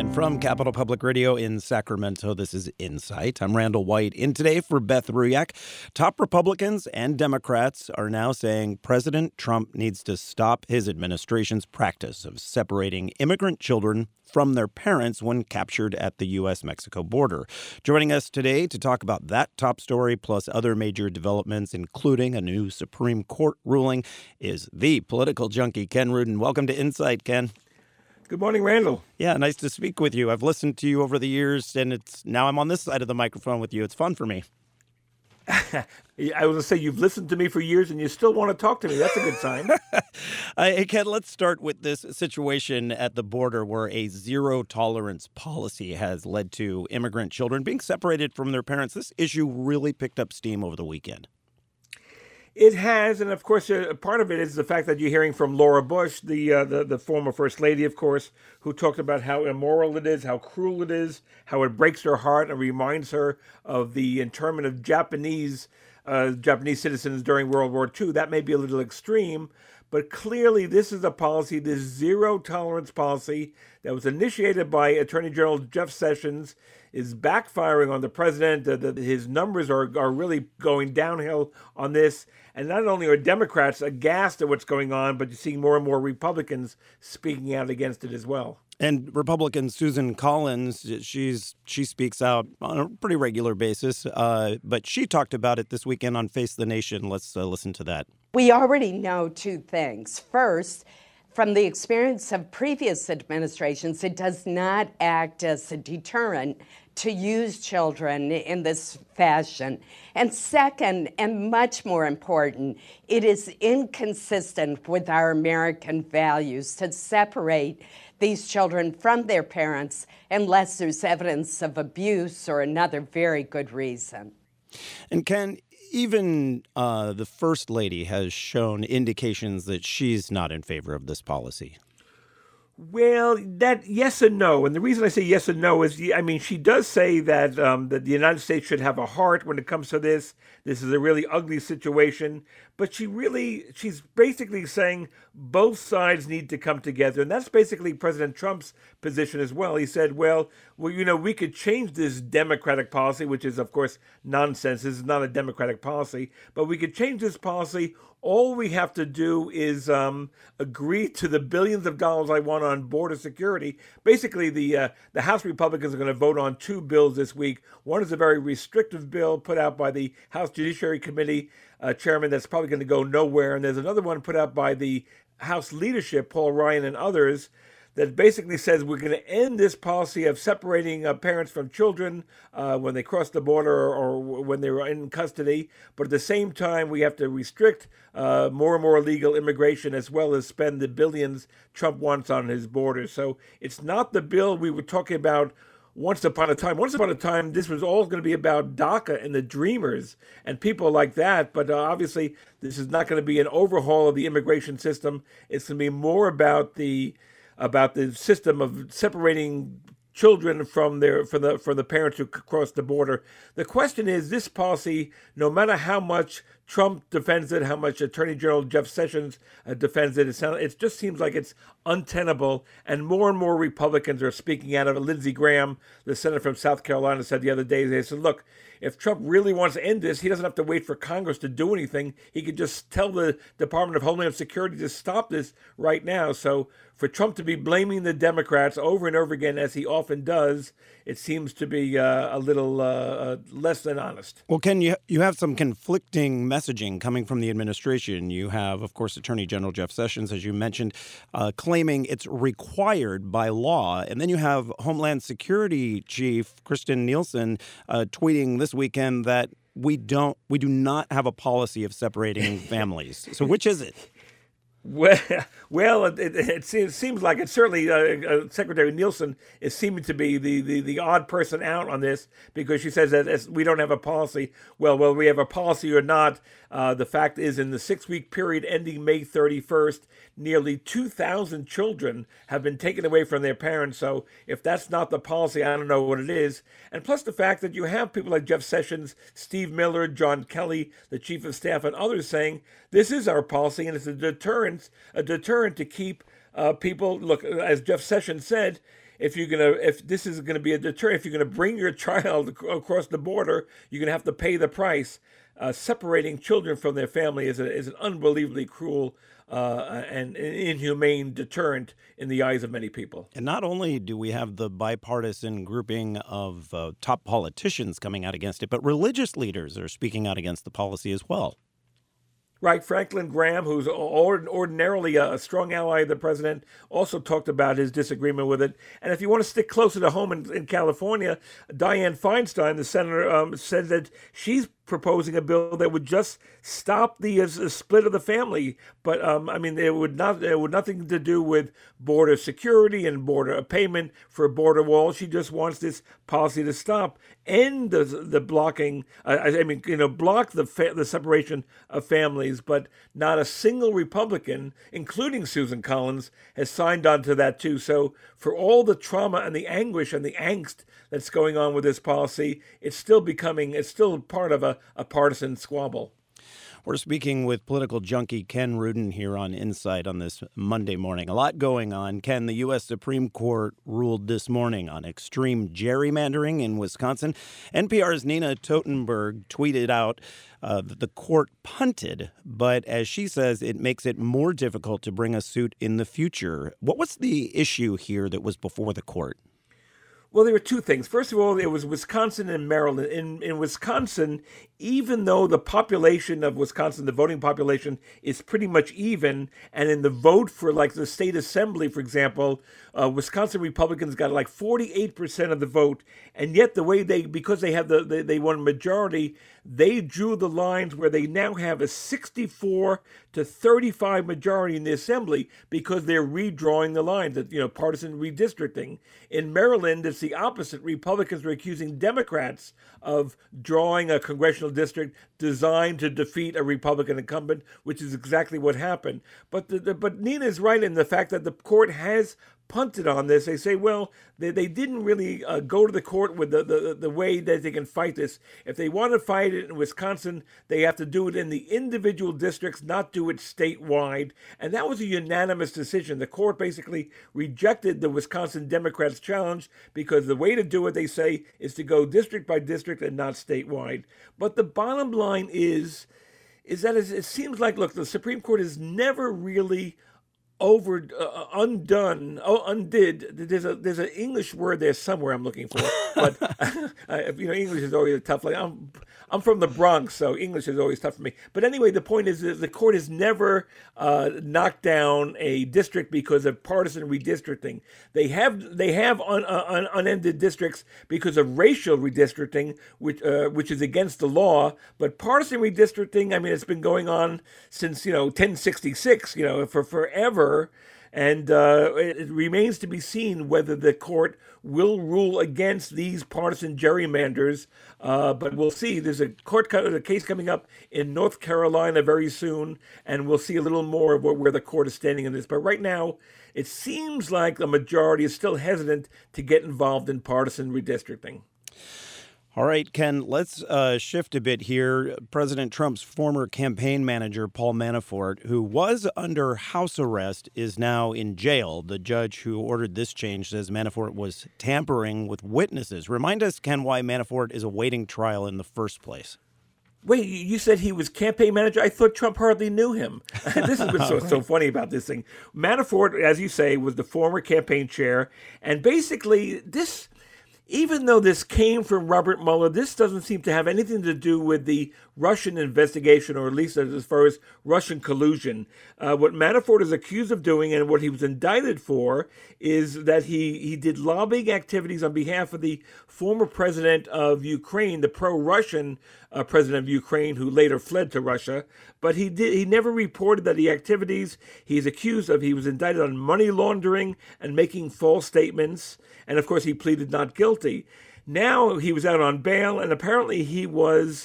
And from Capital Public Radio in Sacramento, this is Insight. I'm Randall White. In today for Beth Ruyak, top Republicans and Democrats are now saying President Trump needs to stop his administration's practice of separating immigrant children from their parents when captured at the U.S.-Mexico border. Joining us today to talk about that top story plus other major developments, including a new Supreme Court ruling, is the political junkie, Ken Rudin. Welcome to Insight, Ken. Good morning, Randall. Yeah, nice to speak with you. I've listened to you over the years, and now I'm on this side of the microphone with you. It's fun for me. I was going to say, you've listened to me for years, and you still want to talk to me. That's a good sign. Hey, Ken, let's start with this situation at the border where a zero-tolerance policy has led to immigrant children being separated from their parents. This issue really picked up steam over the weekend. It has, and of course, part of it is the fact that you're hearing from Laura Bush, the former First Lady, of course, who talked about how immoral it is, how cruel it is, how it breaks her heart and reminds her of the internment of Japanese citizens during World War II. That may be a little extreme, but clearly this is a policy, this zero-tolerance policy that was initiated by Attorney General Jeff Sessions, is backfiring on the president. His numbers are really going downhill on this. And not only are Democrats aghast at what's going on, but you're seeing more and more Republicans speaking out against it as well. And Republican Susan Collins, she speaks out on a pretty regular basis, but she talked about it this weekend on Face the Nation. Let's listen to that. We already know two things. First, from the experience of previous administrations, it does not act as a deterrent to use children in this fashion. And second, and much more important, it is inconsistent with our American values to separate these children from their parents unless there's evidence of abuse or another very good reason. And Ken, even the First Lady has shown indications that she's not in favor of this policy. Well, that yes and no. And the reason I say yes and no is, she does say that that the United States should have a heart when it comes to this. This is a really ugly situation. But she's basically saying both sides need to come together. And that's basically President Trump's position as well. He said, well, we could change this Democratic policy, which is, of course, nonsense. This is not a Democratic policy. But we could change this policy. All we have to do is agree to the billions of dollars I want on border security. Basically, the House Republicans are going to vote on two bills this week. One is a very restrictive bill put out by the House Judiciary Committee chairman that's probably going to go nowhere. And there's another one put out by the House leadership, Paul Ryan and others, that basically says we're going to end this policy of separating parents from children when they cross the border or when they're in custody. But at the same time, we have to restrict more and more illegal immigration as well as spend the billions Trump wants on his border. So it's not the bill we were talking about once upon a time. Once upon a time, this was all going to be about DACA and the Dreamers and people like that. But obviously, this is not going to be an overhaul of the immigration system. It's going to be more about the system of separating children from the parents who cross the border. The question is, this policy, no matter how much Trump defends it, how much Attorney General Jeff Sessions defends it, it just seems like it's untenable, and more Republicans are speaking out of it. Lindsey Graham, the senator from South Carolina, said the other day, they said, look, if Trump really wants to end this, he doesn't have to wait for Congress to do anything. He could just tell the Department of Homeland Security to stop this right now. So for Trump to be blaming the Democrats over and over again, as he often does, it seems to be a little less than honest. Well, Ken, you have some conflicting messaging coming from the administration. You have, of course, Attorney General Jeff Sessions, as you mentioned, claiming it's required by law. And then you have Homeland Security Chief Kirstjen Nielsen tweeting this weekend that we do not have a policy of separating families. So which is it? Well, it seems like it. Certainly, Secretary Nielsen is seeming to be the odd person out on this, because she says that we don't have a policy. Well, whether we have a policy or not, the fact is, in the 6-week period ending May 31st, nearly 2,000 children have been taken away from their parents. So if that's not the policy, I don't know what it is. And plus the fact that you have people like Jeff Sessions, Steve Miller, John Kelly, the chief of staff, and others saying this is our policy, and it's a deterrent to keep people. Look, as Jeff Sessions said, if this is gonna be a deterrent, if you're gonna bring your child across the border, you're gonna have to pay the price. Separating children from their family is an unbelievably cruel and inhumane deterrent in the eyes of many people. And not only do we have the bipartisan grouping of top politicians coming out against it, but religious leaders are speaking out against the policy as well. Right, Franklin Graham, who's ordinarily a strong ally of the president, also talked about his disagreement with it. And if you want to stick closer to home in California, Dianne Feinstein, the senator, said that she's proposing a bill that would just stop the split of the family. But I mean, it would nothing to do with border security and border payment for a border wall. She just wants this policy to stop, end the blocking. Block the separation of families. But not a single Republican, including Susan Collins, has signed on to that too. So for all the trauma and the anguish and the angst that's going on with this policy, it's still part of a partisan squabble. We're speaking with political junkie Ken Rudin here on Insight on this Monday morning. A lot going on. Ken, the U.S. Supreme Court ruled this morning on extreme gerrymandering in Wisconsin. NPR's Nina Totenberg tweeted out that the court punted, but as she says, it makes it more difficult to bring a suit in the future. What was the issue here that was before the court? Well, there were two things. First of all, it was Wisconsin and Maryland. In Wisconsin, even though the population of Wisconsin, the voting population, is pretty much even, and in the vote for like the state assembly, for example, Wisconsin Republicans got like 48% of the vote, and yet because they have they won a majority, they drew the lines where they now have a 64 to 35 majority in the assembly because they're redrawing the lines, partisan redistricting. In Maryland, it's the opposite. Republicans are accusing Democrats of drawing a congressional district designed to defeat a Republican incumbent, which is exactly what happened. But Nina is right in the fact that the court has punted on this. They say, well, they didn't really go to the court with the way that they can fight this. If they want to fight it in Wisconsin, they have to do it in the individual districts, not do it statewide. And that was a unanimous decision. The court basically rejected the Wisconsin Democrats' challenge because the way to do it, they say, is to go district by district and not statewide. But the bottom line is that it seems like, look, the Supreme Court has never really undid. There's an English word there somewhere I'm looking for, but English is always a tough. Like I'm from the Bronx, so English is always tough for me. But anyway, the point is that the court has never knocked down a district because of partisan redistricting. They have unended districts because of racial redistricting, which is against the law. But partisan redistricting, I mean, it's been going on since 1066, for forever. And it remains to be seen whether the court will rule against these partisan gerrymanders. But we'll see. There's a case coming up in North Carolina very soon, and we'll see a little more of where the court is standing in this. But right now, it seems like the majority is still hesitant to get involved in partisan redistricting. All right, Ken, let's shift a bit here. President Trump's former campaign manager, Paul Manafort, who was under house arrest, is now in jail. The judge who ordered this change says Manafort was tampering with witnesses. Remind us, Ken, why Manafort is awaiting trial in the first place. Wait, you said he was campaign manager? I thought Trump hardly knew him. This is what's so funny about this thing. Manafort, as you say, was the former campaign chair. And basically, even though this came from Robert Mueller, this doesn't seem to have anything to do with the Russian investigation, or at least as far as Russian collusion. What Manafort is accused of doing and what he was indicted for is that he did lobbying activities on behalf of the former president of Ukraine, the pro-Russian president of Ukraine, who later fled to Russia. But he never reported that the activities he's accused of, he was indicted on money laundering and making false statements. And of course, he pleaded not guilty. Now he was out on bail, and apparently he was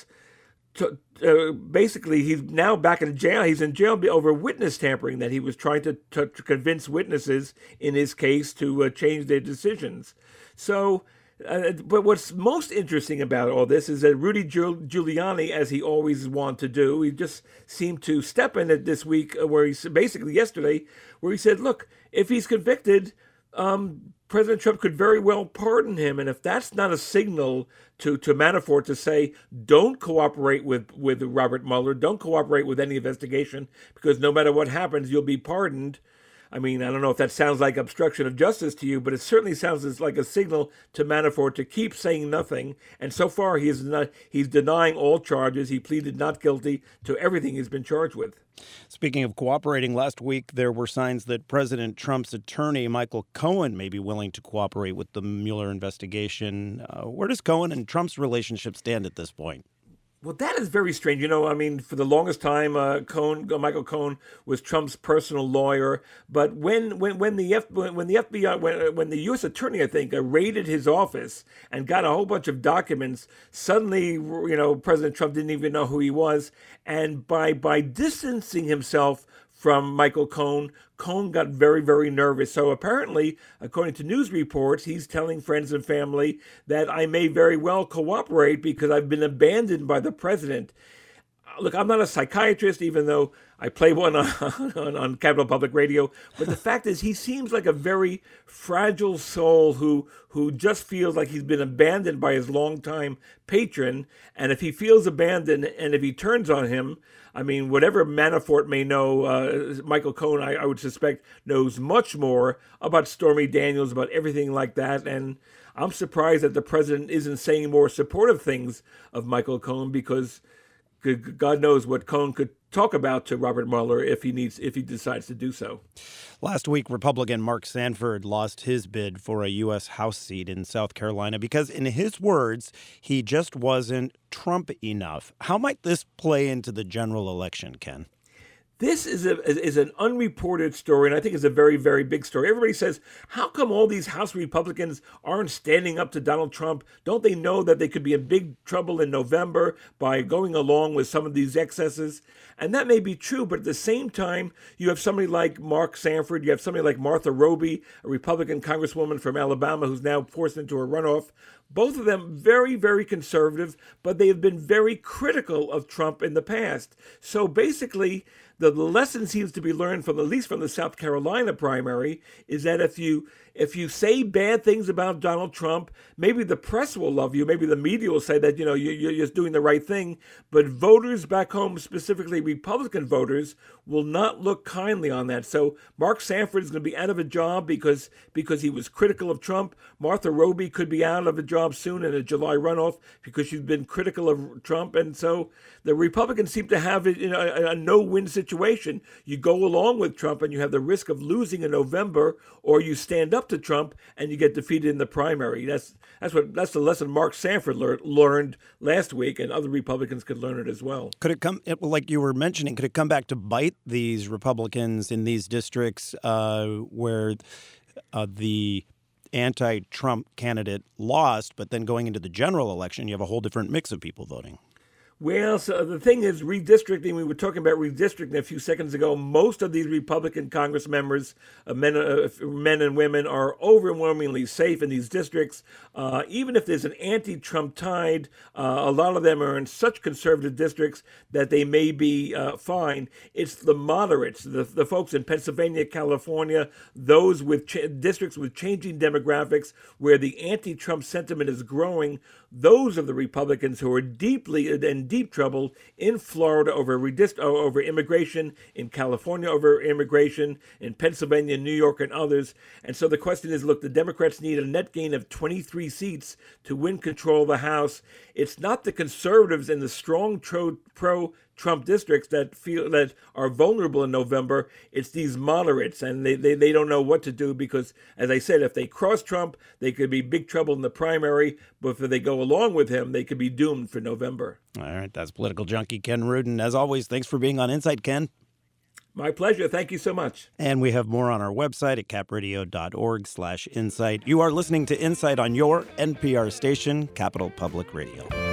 basically, he's now back in jail. He's in jail over witness tampering, that he was trying to convince witnesses in his case to change their decisions. So, but what's most interesting about all this is that Rudy Giuliani, as he always wanted to do, he just seemed to step in it this week, yesterday, where he said, look, if he's convicted, President Trump could very well pardon him. And if that's not a signal to Manafort to say, don't cooperate with Robert Mueller, don't cooperate with any investigation, because no matter what happens, you'll be pardoned. I mean, I don't know if that sounds like obstruction of justice to you, but it certainly sounds like a signal to Manafort to keep saying nothing. And so far, he's denying all charges. He pleaded not guilty to everything he's been charged with. Speaking of cooperating, last week there were signs that President Trump's attorney, Michael Cohen, may be willing to cooperate with the Mueller investigation. Where does Cohen and Trump's relationship stand at this point? Well, that is very strange. I mean, for the longest time, Michael Cohen was Trump's personal lawyer. But when the FBI, when the U.S. attorney, I think, raided his office and got a whole bunch of documents, suddenly, President Trump didn't even know who he was. And by distancing himself from Michael Cohen, Cohen got very, very nervous. So apparently, according to news reports, he's telling friends and family that I may very well cooperate because I've been abandoned by the president. Look, I'm not a psychiatrist, even though I play one on Capital Public Radio. But the fact is, he seems like a very fragile soul who just feels like he's been abandoned by his longtime patron. And if he feels abandoned and if he turns on him, I mean, whatever Manafort may know, Michael Cohen, I would suspect, knows much more about Stormy Daniels, about everything like that. And I'm surprised that the president isn't saying more supportive things of Michael Cohen, because God knows what Cohen could talk about to Robert Mueller if he decides to do so. Last week, Republican Mark Sanford lost his bid for a U.S. House seat in South Carolina because, in his words, he just wasn't Trump enough. How might this play into the general election, Ken? This is an unreported story, and I think it's a very, very big story. Everybody says, how come all these House Republicans aren't standing up to Donald Trump? Don't they know that they could be in big trouble in November by going along with some of these excesses? And that may be true, but at the same time, you have somebody like Mark Sanford, you have somebody like Martha Roby, a Republican congresswoman from Alabama who's now forced into a runoff. Both of them very, very conservative, but they have been very critical of Trump in the past. So basically, the lesson seems to be learned from, at least from the South Carolina primary, is that if you say bad things about Donald Trump, maybe the press will love you, maybe the media will say that you're just doing the right thing, but voters back home, specifically Republican voters, will not look kindly on that. So Mark Sanford is going to be out of a job because he was critical of Trump. Martha Roby could be out of a job soon in a July runoff because she's been critical of Trump, and so the Republicans seem to have a no-win situation. You go along with Trump and you have the risk of losing in November, or you stand up to Trump and you get defeated in the primary. That's the lesson Mark Sanford learned last week, and other Republicans could learn it as well. Could it come, like you were mentioning, could it come back to bite these Republicans in these districts where the anti-Trump candidate lost, but then going into the general election, you have a whole different mix of people voting? Well, so the thing is, redistricting, we were talking about redistricting a few seconds ago. Most of these Republican Congress members, men and women, are overwhelmingly safe in these districts. Even if there's an anti-Trump tide, a lot of them are in such conservative districts that they may be fine. It's the moderates, the folks in Pennsylvania, California, those with districts with changing demographics where the anti-Trump sentiment is growing. Those are the Republicans who are deeply in deep trouble in Florida over immigration, in California over immigration, in Pennsylvania, New York, and others. And so the question is, look, the Democrats need a net gain of 23 seats to win control of the House. It's not the conservatives in the strong pro-Trump districts that are vulnerable in November. It's these moderates, and they don't know what to do because, as I said, if they cross Trump, they could be big trouble in the primary, but if they go along with him, they could be doomed for November. All right, that's political junkie Ken Rudin. As always, thanks for being on Insight, Ken. My pleasure. Thank you so much. And we have more on our website at capradio.org/insight. You are listening to Insight on your NPR station, Capital Public Radio.